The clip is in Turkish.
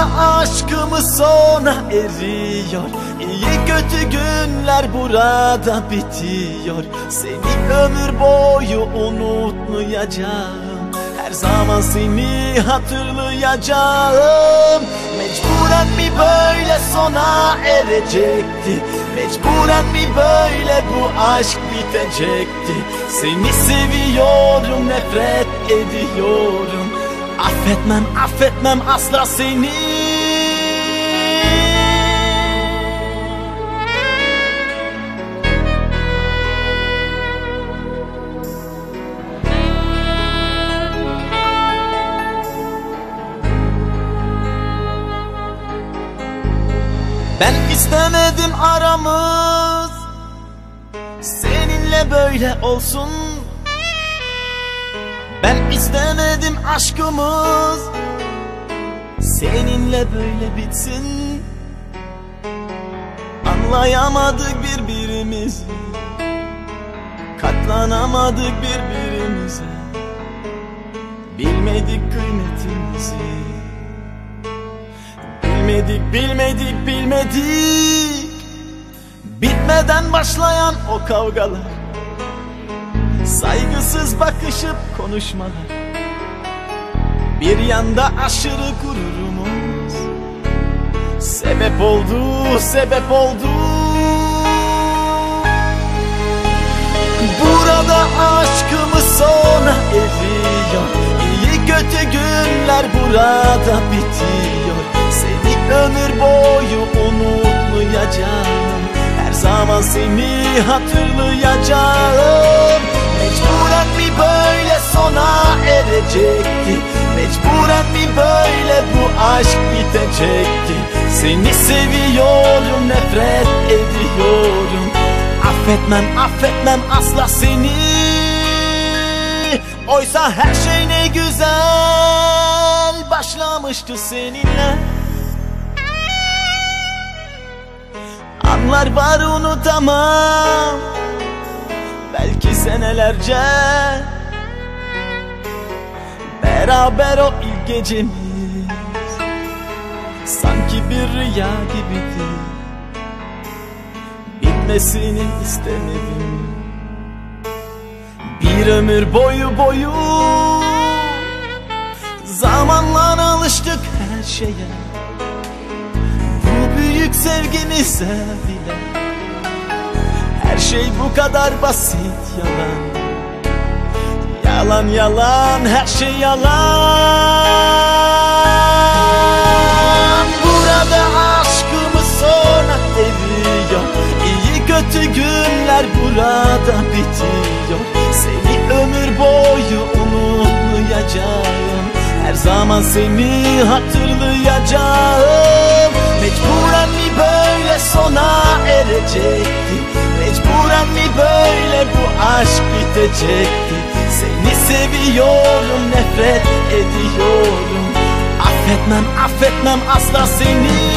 aşkımız sona eriyor. İyi kötü günler burada bitiyor. Seni ömür boyu unutmayacağım. Her zaman seni hatırlayacağım. Mecburen mi böyle sona erecekti? Mecburen mi böyle bu aşk bitecekti? Seni seviyorum, nefret ediyorum. Affetmem, affetmem asla seni. Ben istemedim aramız seninle böyle olsun. Ben istemedim aşkımız seninle böyle bitsin. Anlayamadık birbirimizi, katlanamadık birbirimize. Bilmedik kıymetimizi. Bilmedik, bilmedik. Bitmeden başlayan o kavgalar, saygısız bakışıp konuşmalar. Bir yanda aşırı gururumuz sebep oldu. Burada aşkımız sona eriyor. İyi kötü günler burada bitiyor. Seni ömür boyu unutmayacağım. Her zaman seni hatırlayacağım. Mecburen mi böyle sona erecekti? Mecburen mi böyle bu aşk bitecekti? Seni seviyorum, nefret ediyorum. Affetmem, affetmem asla seni. Oysa her şey ne güzel başlamıştı seninle. Anlar var unutamam, belki senelerce. Beraber o ilk gecemiz sanki bir rüya gibiydi. Bitmesini istemedim. Bir ömür boyu zamanla alıştık her şeye. Bu büyük sevgimize bile her şey bu kadar basit. Yalan, yalan, her şey yalan. Burada aşkımız sona eriyor. İyi kötü günler burada bitiyor. Seni ömür boyu unutmayacağım. Her zaman seni hatırlayacağım. Mecburen mi böyle sona erecekti? Mecburen mi böyle bu aşk bitecekti? Seni seviyorum, nefret ediyorum. Affetmem, affetmem asla seni.